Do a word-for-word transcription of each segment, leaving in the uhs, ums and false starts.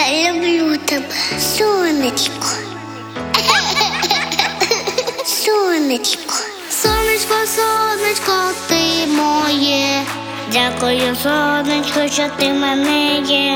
Я люблю тебе, сонечко. Сонечко. Сонечко, сонечко, ти моє. Дякую, сонечко, що ти в мене є.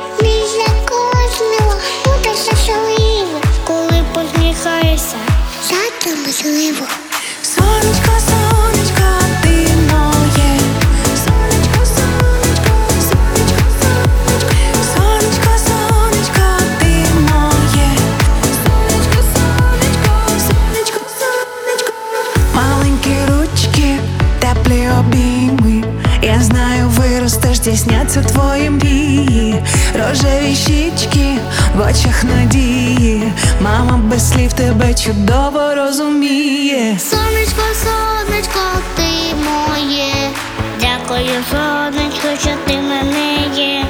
Біля кожного буде щасливо, коли посміхаєшся, завтра можливо. Сонечко, сонечко, ти моє. Сонечко, сонечко, сонечко, сонечко. Сонечко, сонечко, ти моє. Сонечко, сонечко, сонечко, сонечко. Маленькі ручки, теплі обійми. Я знаю, виростеш, здійсняться твої мрії. Рожеві щічки в очах надії. Мама без слів тебе чудово розуміє. Сонечко, сонечко, ти моє. Дякую, сонечко, що ти в мене є.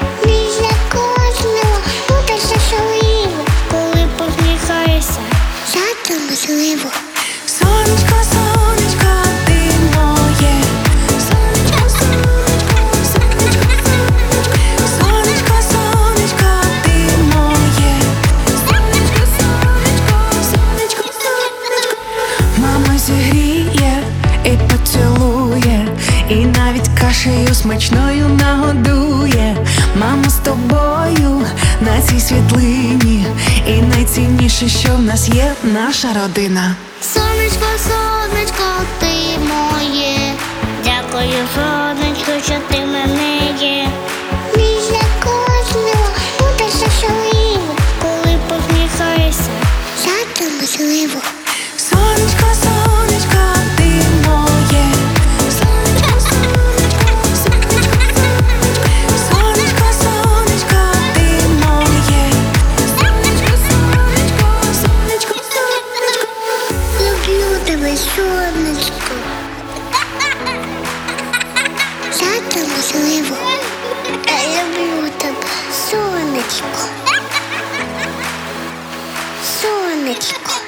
Біля кожного буде щасливо, коли посміхаєшся, завтра можливо. Сонечко, сонечко, ти моє. Сонечко, сонечко, сонечко, сонечко. Сонечко, сонечко, ти моє. Сонечко, сонечко, сонечко, сонечко. Мама зігріє і поцілує, і навіть кашею смачною нагодує. Мама з тобою на цій світлині, і найцінніше, що в нас є, наша родина. Сонечко, сонечко, ти моє. Дякую, сонечко, що ти в мене є. Біля кожного буде щасливо, коли посміхаєшся, завтра можливо. Сонечко, сонечко, ти моє. Сонечко, сонечко, сонечко, сонечко. Сонечко, сонечко, ти моє. Сонечко, сонечко, сонечко, сонечко. Люблю тебе, сонечко. Завтра можливо. Я люблю тебе, сонечко. Сонечко.